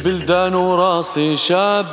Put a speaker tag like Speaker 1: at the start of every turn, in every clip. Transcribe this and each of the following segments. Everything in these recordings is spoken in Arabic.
Speaker 1: البلدان وراسي شاب.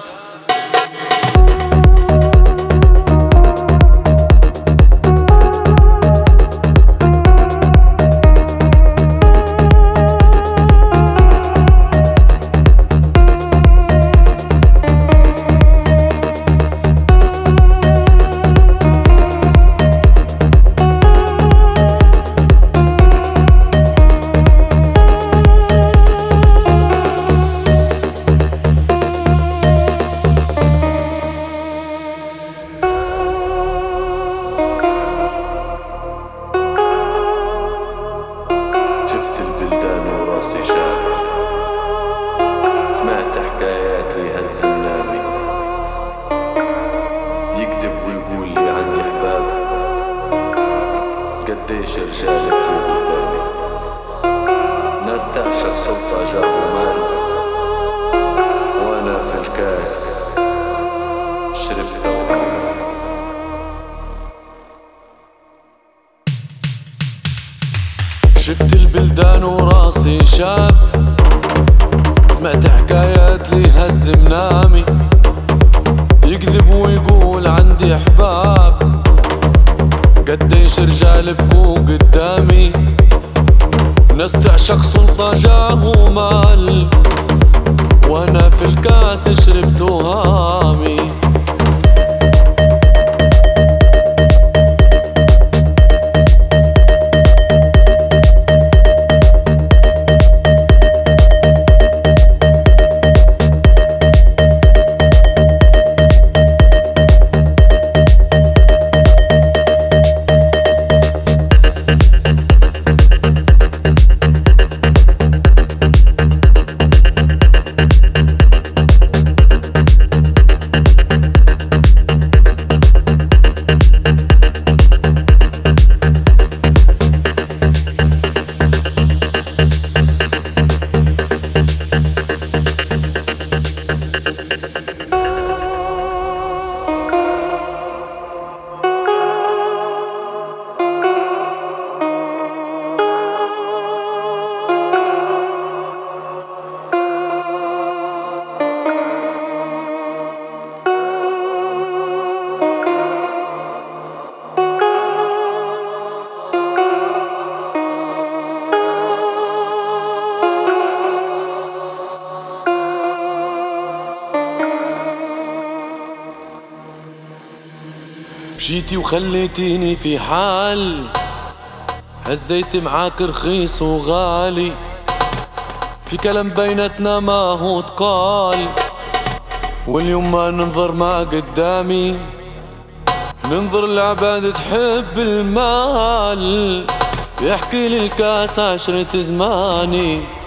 Speaker 2: سمعت حكايات يهز منامي، يكذب ويقول لي عندي احباب، قديش رجال بكوا قدامي، ناس تعشق سلطة جابوا مال، وانا في الكاس شربت ومال.
Speaker 1: شفت البلدان وراسي شاب، سمعت حكايات لي هز منامي، يكذب ويقول عندي احباب، قديش رجال بكوا قدامي، ناس تعشق سلطة جاه مال، وانا في الكاس شربت وهامي. مشيتي وخليتيني في حال، هزيت معاك رخيص وغالي، في كلام بيناتنا ما هو تقال، واليوم ما ننظر ما قدامي، ننظر العباد تحب المال، يحكي لي الكاس عشرة زماني.